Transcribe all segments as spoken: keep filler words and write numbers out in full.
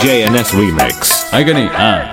D J N S Remix है कि नहीं? हाँ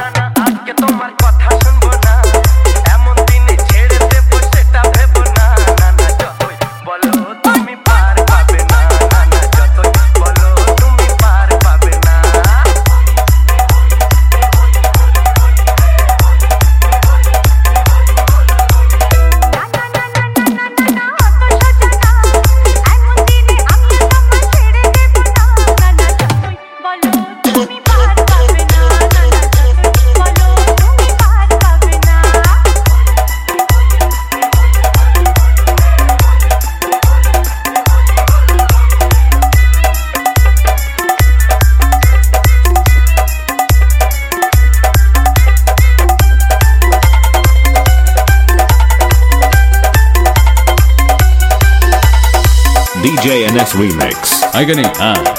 D J N S Remix है कि नहीं? हाँ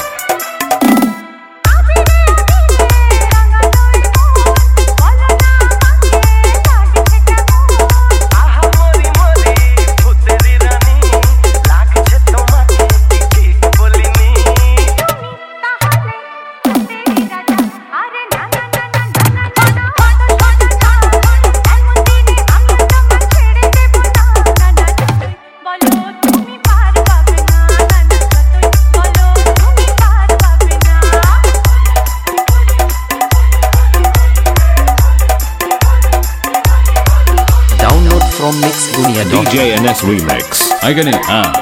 from Mix Dunia D J N S Remix है कि नहीं? हाँ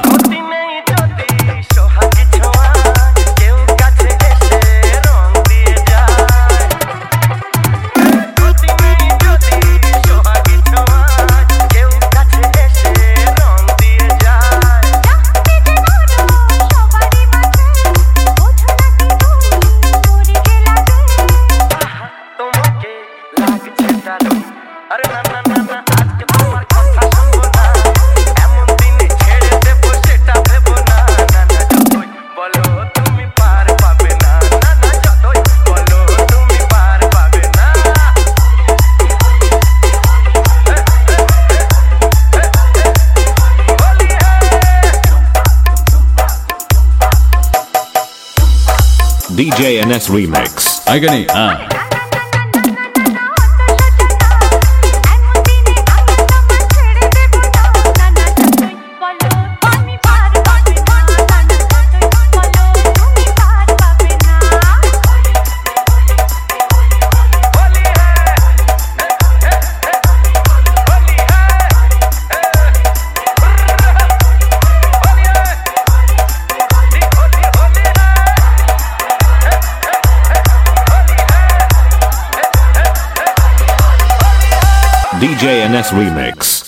D J N S Remix है कि नहीं? हाँ D J N S Remix